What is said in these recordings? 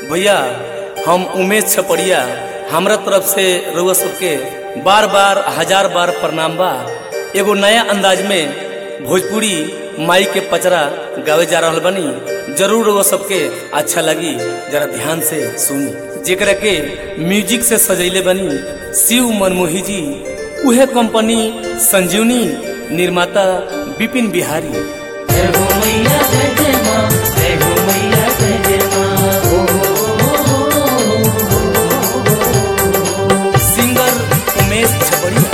भैया हम उमेश छपड़िया हमरा तरफ से रउआ सबके बार बार हजार बार प्रणाम बा। एगो नया अंदाज में भोजपुरी माई के पचरा गावे जा रहल बनी। जरूर रउआ सबके अच्छा लगी, जरा ध्यान से सुनी। जेकरा के म्यूजिक से सजैले बनी शिव मनमोही जी, उहे कंपनी संजीवनी, निर्माता विपिन बिहारी। जय हो मैया जय जय माँ, जय हो मैया जय जय माँ। सिंगर उमेश छपड़िया।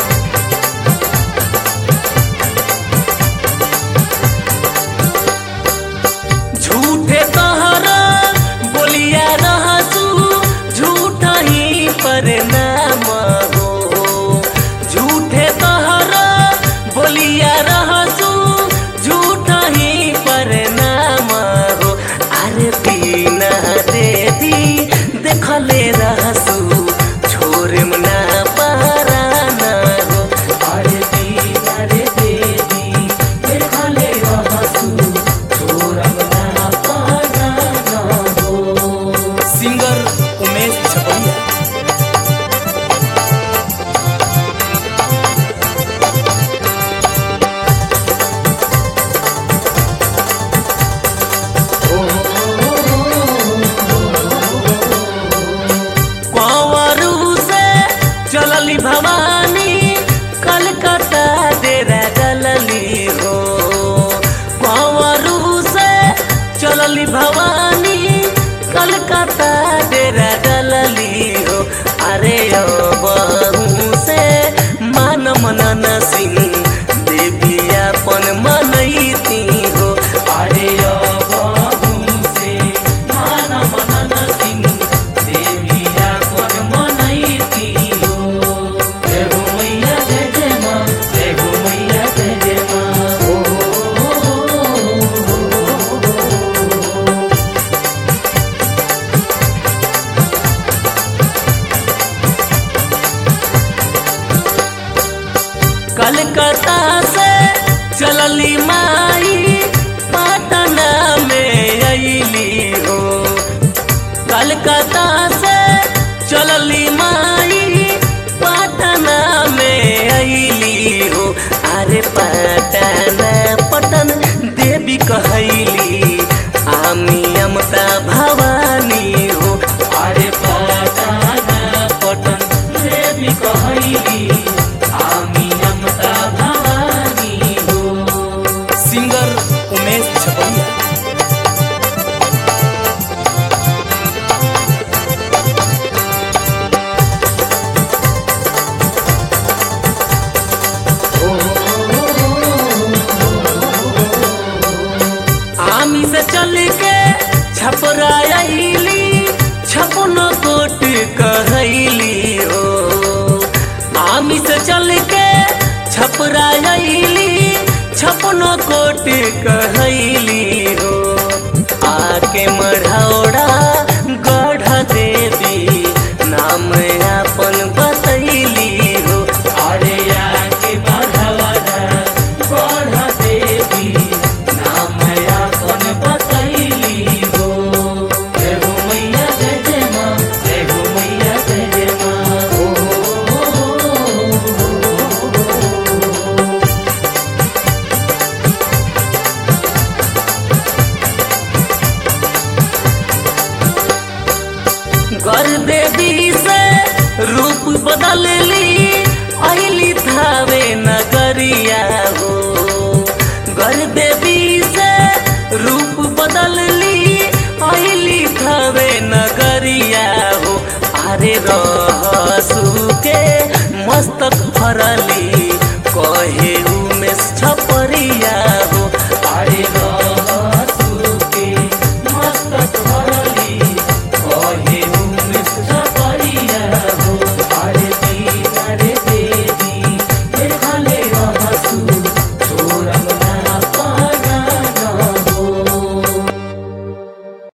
झूठे तोहरा बोलिया रहसू, झूठा ही परिणाम हो। झूठे तोहरा बोलिया रहसू, झूठा ही परिणाम हो। अरे बिना देवी देखले रहसू, छोरे मना पाराना हो। अरे बिना रे देवी देखले रहसू, छोरे मना पाराना हो। सिंगर उमेश छपड़िया। कंवरू से चलली भवानी, कलकत्ता डेरा डलली हो। कंवरू से चलली भवानी, कलकत्ता डेरा डलली हो। अरे ओ बहू से मान मनन सिंह देवी अपन मनैती हो। अरे ओ बहू से मान मनन सिंह देवी अपन मनैती हो। जय हो मैया जय जय माँ, जय हो मैया जय जय माँ। कलकत्ता से चलली माई, पटना में अइली हो। कलकत्ता से चलली माई, पटना में अइली हो। अरे पटना पटन देवी कहैली, आमी अमता भवानी हो। अरे पटना पटन देवी कहैली, आमी अमता भवानी हो। सिंगर उमेश छपड़िया। आमी से चल के छपरा अइली, छपन कोट कहैली हो। आमी से चल के छपरा अइली, छपन कोट कहैली हो। आके मढ़ौड़ा गढ़ देवी नाम अपन बतैली हो। अरे आके मढ़ौड़ा गढ़ देवी नाम अपन बतैली हो। जय हो मैया जय जय माँ, जय हो मैया जय जय माँ। गर देवी से रूप बदल ली, अइली थावे नगरिया हो। गर देवी से रूप बदल ली, अइली थावे नगरिया हो। अरे रहसू के मस्तक भरली, कहे उमेश छपड़िया।